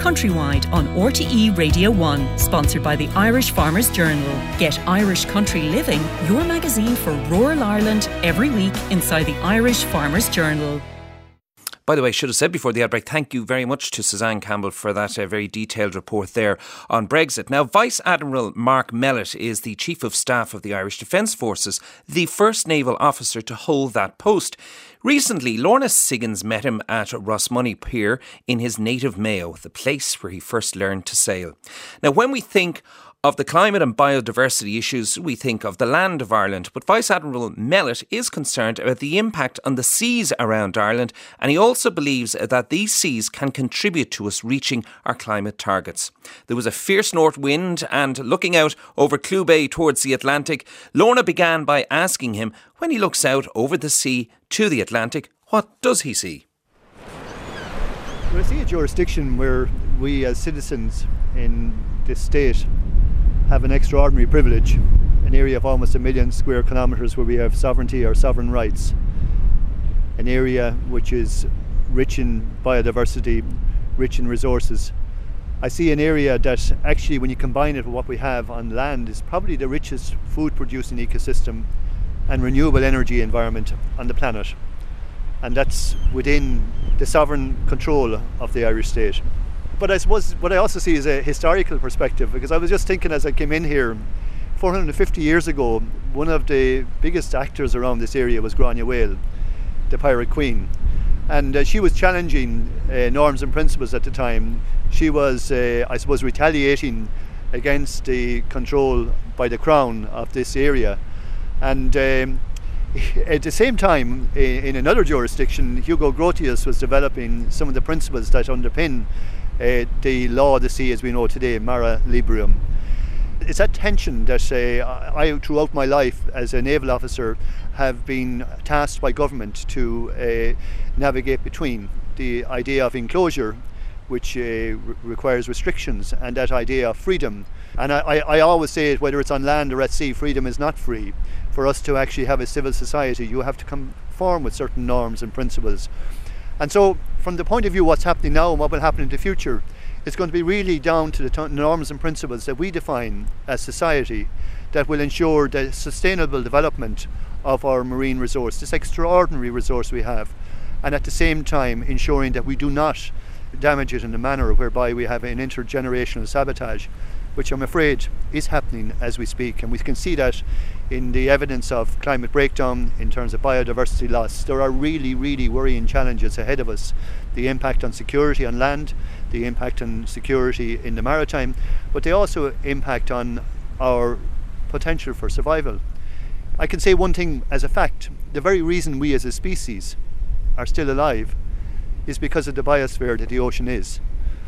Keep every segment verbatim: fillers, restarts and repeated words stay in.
Countrywide on R T E Radio one, sponsored by the Irish Farmers Journal. Get Irish Country Living, your magazine for rural Ireland, every week inside the Irish Farmers Journal. By the way, I should have said before the outbreak, thank you very much to Suzanne Campbell for that uh, very detailed report there on Brexit. Now, Vice Admiral Mark Mellett is the Chief of Staff of the Irish Defence Forces, the first naval officer to hold that post. Recently, Lorna Siggins met him at Rosmoney Pier in his native Mayo, the place where he first learned to sail. Now, when we think of the climate and biodiversity issues, we think of the land of Ireland, but Vice Admiral Mellett is concerned about the impact on the seas around Ireland, and he also believes that these seas can contribute to us reaching our climate targets. There was a fierce north wind, and looking out over Clew Bay towards the Atlantic, Lorna began by asking him, when he looks out over the sea to the Atlantic, what does he see? Well, I see a jurisdiction where we as citizens in this state have an extraordinary privilege, an area of almost a million square kilometres where we have sovereignty or sovereign rights, an area which is rich in biodiversity, rich in resources. I see an area that actually, when you combine it with what we have on land, is probably the richest food producing ecosystem and renewable energy environment on the planet, and that's within the sovereign control of the Irish state. But I suppose what I also see is a historical perspective, because I was just thinking as I came in here, four hundred fifty years ago, one of the biggest actors around this area was Grania Whale, the pirate queen. And uh, she was challenging uh, norms and principles at the time. She was, uh, I suppose, retaliating against the control by the Crown of this area. And um, at the same time, in another jurisdiction, Hugo Grotius was developing some of the principles that underpin Uh, the law of the sea as we know today, Mare Liberum. It's that tension that uh, I, throughout my life as a naval officer, have been tasked by government to uh, navigate between the idea of enclosure, which uh, re- requires restrictions, and that idea of freedom. And I, I, I always say, whether it's on land or at sea, freedom is not free. For us to actually have a civil society, you have to conform with certain norms and principles. And so, from the point of view of what's happening now and what will happen in the future, it's going to be really down to the t- norms and principles that we define as society that will ensure the sustainable development of our marine resource, this extraordinary resource we have, and at the same time ensuring that we do not damage it in a manner whereby we have an intergenerational sabotage, which I'm afraid is happening as we speak. And we can see that in the evidence of climate breakdown, in terms of biodiversity loss. There are really, really worrying challenges ahead of us. The impact on security on land, the impact on security in the maritime, but they also impact on our potential for survival. I can say one thing as a fact: the very reason we as a species are still alive is because of the biosphere that the ocean is.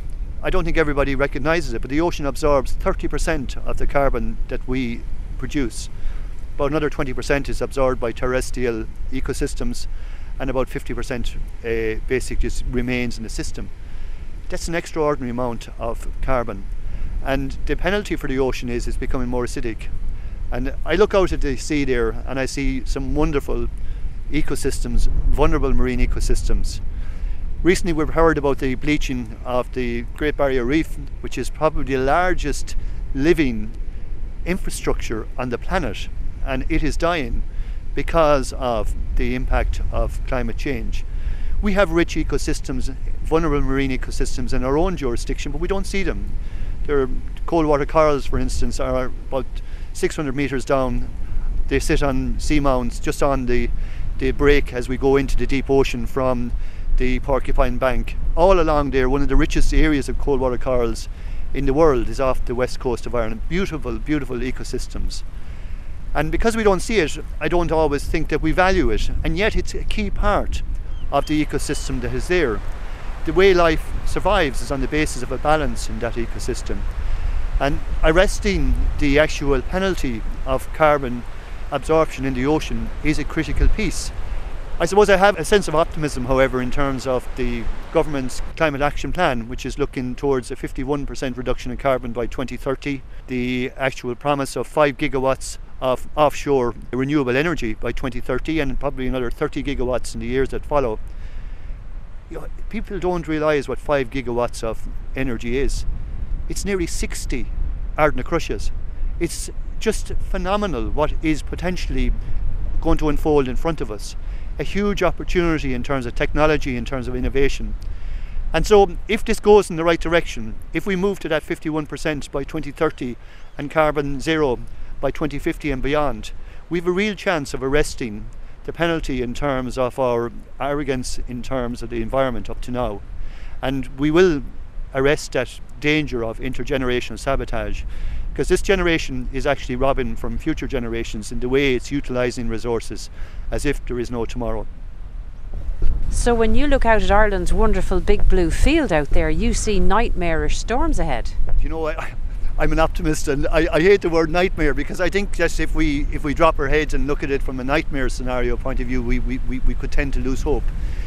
I don't think everybody recognises it, but the ocean absorbs thirty percent of the carbon that we produce. About another twenty percent is absorbed by terrestrial ecosystems, and about fifty percent uh, basically just remains in the system. That's an extraordinary amount of carbon. And the penalty for the ocean is it's becoming more acidic. And I look out at the sea there and I see some wonderful ecosystems, vulnerable marine ecosystems. Recently we've heard about the bleaching of the Great Barrier Reef, which is probably the largest living infrastructure on the planet, and it is dying because of the impact of climate change. We have rich ecosystems, vulnerable marine ecosystems in our own jurisdiction, but we don't see them. There are cold water corals, for instance, are about six hundred metres down. They sit on seamounts just on the, the break as we go into the deep ocean from the Porcupine Bank. All along there, one of the richest areas of cold water corals in the world is off the west coast of Ireland. Beautiful, beautiful ecosystems. And because we don't see it, I don't always think that we value it. And yet it's a key part of the ecosystem that is there. The way life survives is on the basis of a balance in that ecosystem. And arresting the actual penalty of carbon absorption in the ocean is a critical piece. I suppose I have a sense of optimism, however, in terms of the government's climate action plan, which is looking towards a fifty-one percent reduction in carbon by twenty thirty, the actual promise of five gigawatts of offshore renewable energy by twenty thirty, and probably another thirty gigawatts in the years that follow. you know, people don't realise what five gigawatts of energy is. It's nearly sixty Ardnacrushes. It's just phenomenal what is potentially going to unfold in front of us. A huge opportunity in terms of technology, in terms of innovation. And so if this goes in the right direction, if we move to that fifty-one percent by twenty thirty and carbon zero by twenty fifty and beyond, we have a real chance of arresting the penalty in terms of our arrogance in terms of the environment up to now. And we will arrest that danger of intergenerational sabotage, because this generation is actually robbing from future generations in the way it's utilising resources as if there is no tomorrow. So when you look out at Ireland's wonderful big blue field out there, you see nightmarish storms ahead. You know, I, I'm an optimist, and I, I hate the word nightmare, because I think that if we if we drop our heads and look at it from a nightmare scenario point of view, we, we, we, we could tend to lose hope.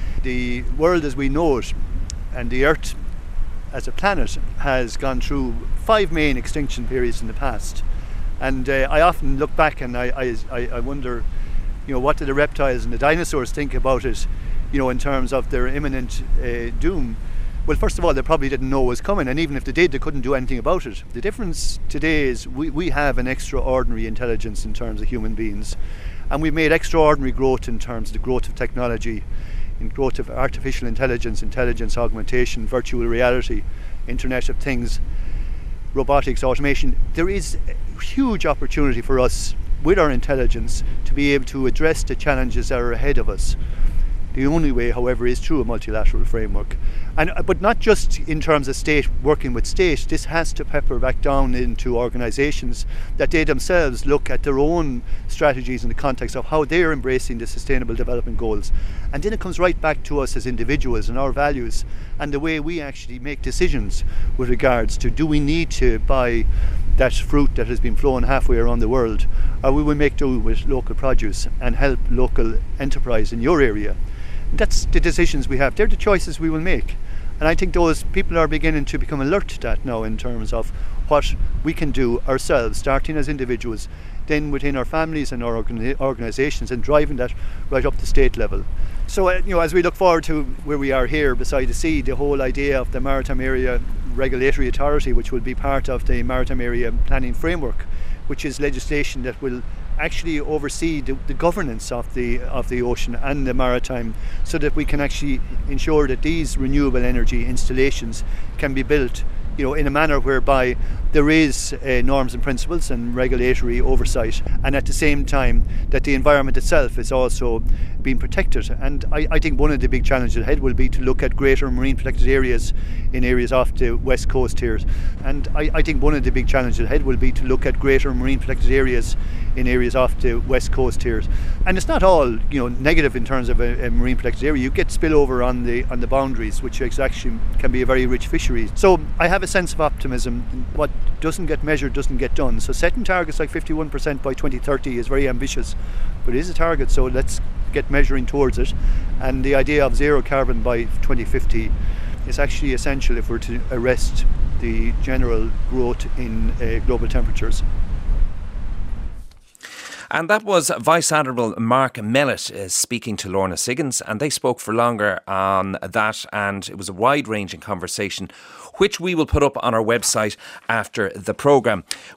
The world as we know it, and the Earth as a planet, has gone through five main extinction periods in the past. And uh, I often look back and I, I, I wonder, you know, what did the reptiles and the dinosaurs think about it, you know, in terms of their imminent uh, doom? Well, first of all, they probably didn't know it was coming, and even if they did, they couldn't do anything about it. The difference today is we, we have an extraordinary intelligence in terms of human beings, and we've made extraordinary growth in terms of the growth of technology, in growth of artificial intelligence, intelligence augmentation, virtual reality, Internet of Things, robotics, automation. There is a huge opportunity for us with our intelligence to be able to address the challenges that are ahead of us. The only way, however, is through a multilateral framework. And, but not just in terms of state working with state. This has to pepper back down into organisations that they themselves look at their own strategies in the context of how they're embracing the Sustainable Development Goals. And then it comes right back to us as individuals and our values and the way we actually make decisions with regards to, do we need to buy that fruit that has been flown halfway around the world, or will we make do with local produce and help local enterprise in your area? That's the decisions we have. They're the choices we will make. And I think those people are beginning to become alert to that now in terms of what we can do ourselves, starting as individuals, then within our families and our organisations, and driving that right up to state level. So, uh, you know, as we look forward to where we are here beside the sea, the whole idea of the Maritime Area Regulatory Authority, which will be part of the Maritime Area Planning Framework, which is legislation that will actually oversee the, the governance of the of the ocean and the maritime, so that we can actually ensure that these renewable energy installations can be built, you know, in a manner whereby there is uh, norms and principles and regulatory oversight, and at the same time that the environment itself is also being protected. And I, I think one of the big challenges ahead will be to look at greater marine protected areas in areas off the west coast here. And I, I think one of the big challenges ahead will be to look at greater marine protected areas in areas off the west coast here. And it's not all, you know, negative in terms of a, a marine protected area. You get spillover on the on the boundaries, which actually can be a very rich fishery. So I have a sense of optimism. What doesn't get measured doesn't get done. So setting targets like fifty-one percent by twenty thirty is very ambitious, but it is a target, so let's get measuring towards it. And the idea of zero carbon by twenty fifty is actually essential if we're to arrest the general growth in uh, global temperatures. And that was Vice Admiral Mark Mellett uh, speaking to Lorna Siggins, and they spoke for longer on that, and it was a wide-ranging conversation, which we will put up on our website after the programme.